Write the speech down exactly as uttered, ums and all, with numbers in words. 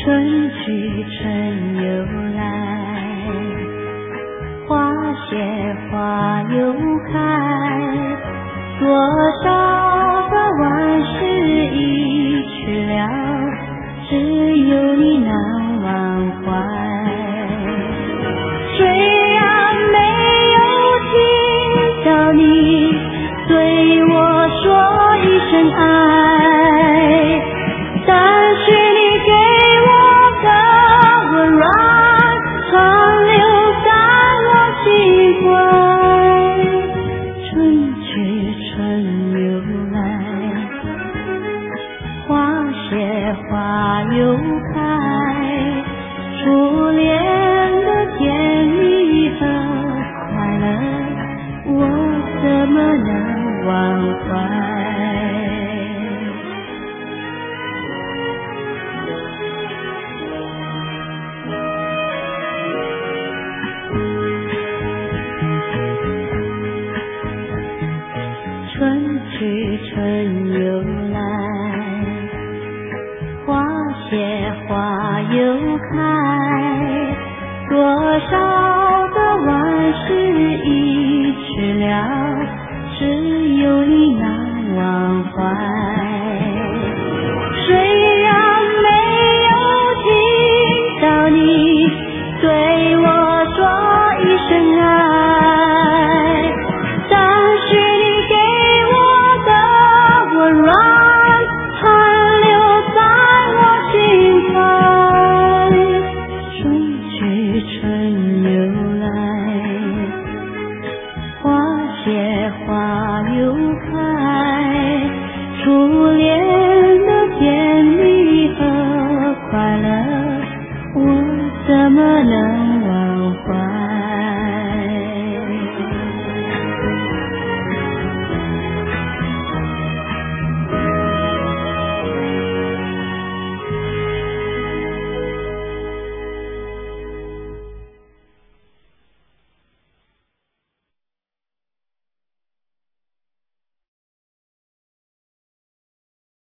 春去春又来，花谢花又开，多少个往事已去了，只有你难忘怀。虽然没有听到你对我说一声爱，但是你给我的温暖长留在我心怀。春去春又来，花谢花又开，